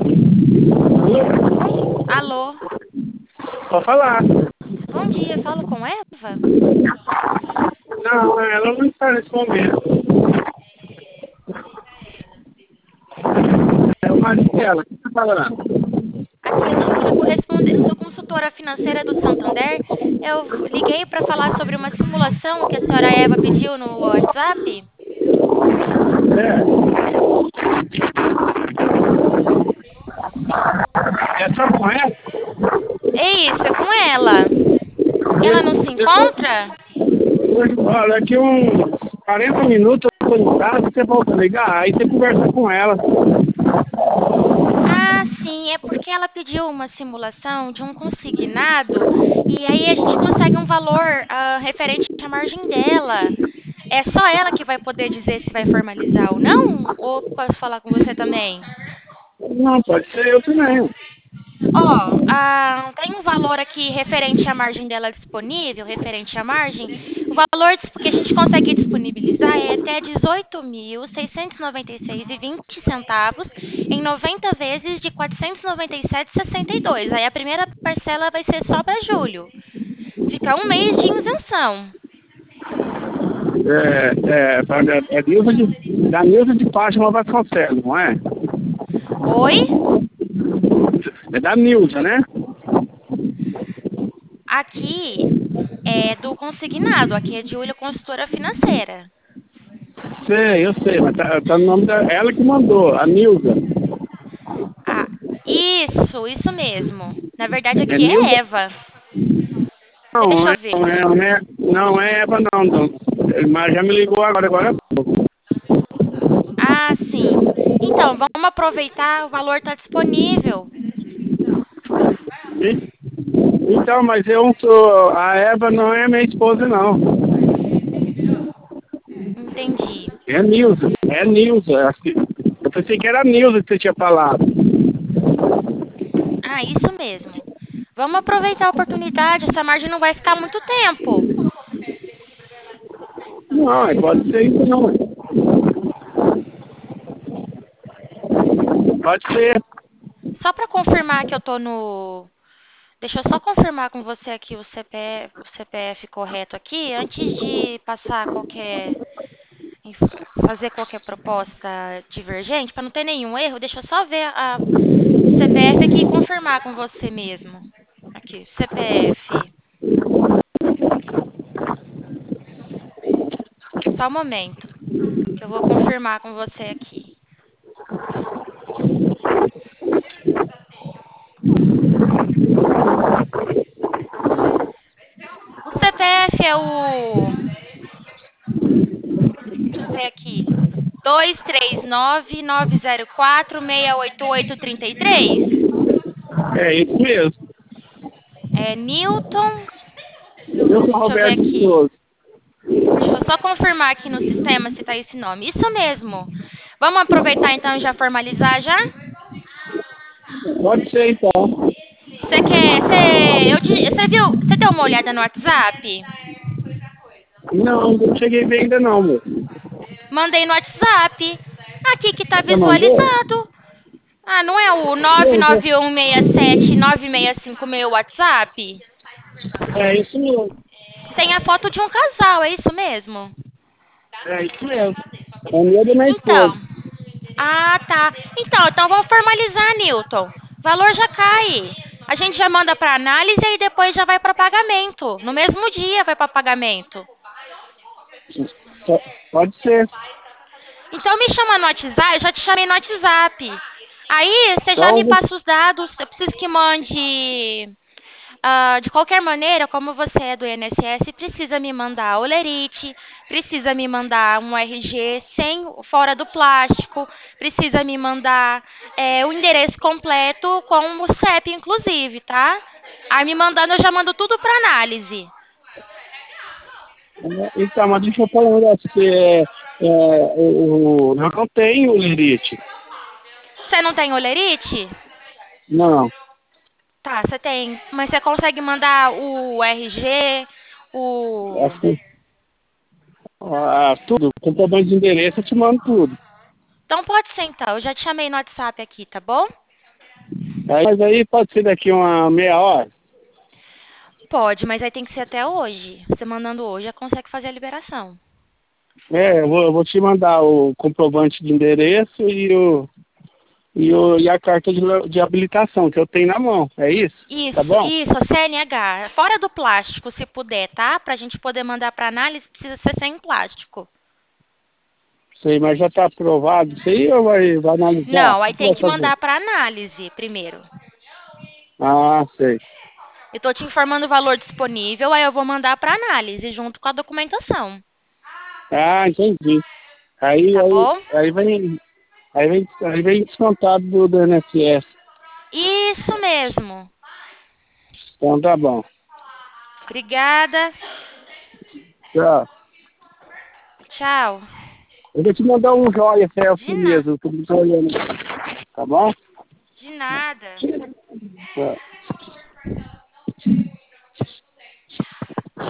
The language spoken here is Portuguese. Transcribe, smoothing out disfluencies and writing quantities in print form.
Alô? Pode falar. Bom dia, falo com Eva? Não, ela não está nesse momento. É o marido dela. O que você está falando? Aqui é Júlia, sou consultora financeira do Santander. Eu liguei para falar sobre uma simulação que a senhora Eva pediu no WhatsApp. É só com ela? É isso, é com ela. Ela não se encontra? Olha, daqui uns 40 minutos eu estou em casa, você volta a ligar, aí você conversa com ela. Ah, sim, é porque ela pediu uma simulação de um consignado e aí a gente consegue um valor referente à margem dela. É só ela que vai poder dizer se vai formalizar ou não? Ou posso falar com você também? Não, pode ser eu também. Ó, tem um valor aqui referente à margem dela disponível, referente à margem. O valor que a gente consegue disponibilizar é até 18.696,20 centavos em 90 vezes de 497,62. Aí a primeira parcela vai ser só para julho. Fica um mês de isenção. Da Nilza de Fátima Vasconcelos, não é? Oi? É da Nilza, né? Aqui é do consignado, aqui é de Olho Consultora Financeira. Eu sei, mas tá no nome dela que mandou, a Nilza. Ah, isso mesmo. Na verdade, É aqui é Nilza? Eva. Não, Deixa eu ver. não é Eva não. Mas já me ligou agora há pouco. Ah, sim. Então, vamos aproveitar, o valor está disponível. Então, mas eu não sou. A Eva não é minha esposa, não. Entendi. É Nilza. É Nilza. Eu pensei que era a Nilza que você tinha falado. Ah, isso mesmo. Vamos aproveitar a oportunidade, essa margem não vai ficar muito tempo. Não, pode ser isso não. Pode ser. Só para confirmar que eu tô no. Deixa eu só confirmar com você aqui o CPF correto aqui, antes de passar fazer qualquer proposta divergente, para não ter nenhum erro, deixa eu só ver o CPF aqui e confirmar com você mesmo. Aqui, CPF. Só um momento, que eu vou confirmar com você aqui. O CPF é o. Deixa eu ver aqui. 239-904-688-33. É isso mesmo. É Newton. Eu sou Deixa eu ver Roberto de aqui. Souza. Deixa eu só confirmar aqui no sistema se tá esse nome. Isso mesmo. Vamos aproveitar então e já formalizar já? Pode ser então. Você quer. Você viu? Você deu uma olhada no WhatsApp? Não cheguei bem ainda não, meu. Mandei no WhatsApp. Aqui que tá Você mandou? visualizado. Ah, não é o Não, 99167-9656 meu WhatsApp? é isso mesmo. Tem a foto de um casal, é isso mesmo? É isso mesmo. É o meu da minha esposa. Então. Ah, tá. Então vamos formalizar, Newton. O valor já cai. A gente já manda para análise e depois já vai para pagamento. No mesmo dia vai para pagamento. Pode ser. Então me chama no WhatsApp, eu já te chamei no WhatsApp. Aí você já me Então, passa os dados, eu preciso que mande. De qualquer maneira, como você é do INSS, precisa me mandar olerite, precisa me mandar um RG sem fora do plástico, precisa me mandar o endereço completo com o CEP, inclusive, tá? Aí me mandando, eu já mando tudo para análise. mas deixa eu falar um negócio que eu não tenho limite. Você não tem olerite? Não. Tá, você tem. Mas você consegue mandar o RG, o. Acho que tudo. Com problema de endereço, eu te mando tudo. Então pode ser então, eu já te chamei no WhatsApp aqui, tá bom? Mas aí pode ser daqui uma meia hora. Pode, mas aí tem que ser até hoje. Você mandando hoje, já consegue fazer a liberação. Eu vou te mandar o comprovante de endereço e a carta de habilitação que eu tenho na mão. É isso? Tá bom? Isso, CNH. Fora do plástico, se puder, tá? Pra gente poder mandar pra análise, precisa ser sem plástico. Sei, mas já tá aprovado isso aí ou vai analisar? O Não, aí que tem vai que fazer? mandar pra análise primeiro. Ah, sei. Eu tô te informando o valor disponível, aí eu vou mandar pra análise junto com a documentação, Ah, entendi. Aí, tá aí, bom? aí vem descontado do INSS. Isso mesmo. Então tá bom. Obrigada. Tchau. Tchau. Eu vou te mandar um joia De, selfie na... mesmo, que eu não tô olhando. Tá bom? De nada. Tchau.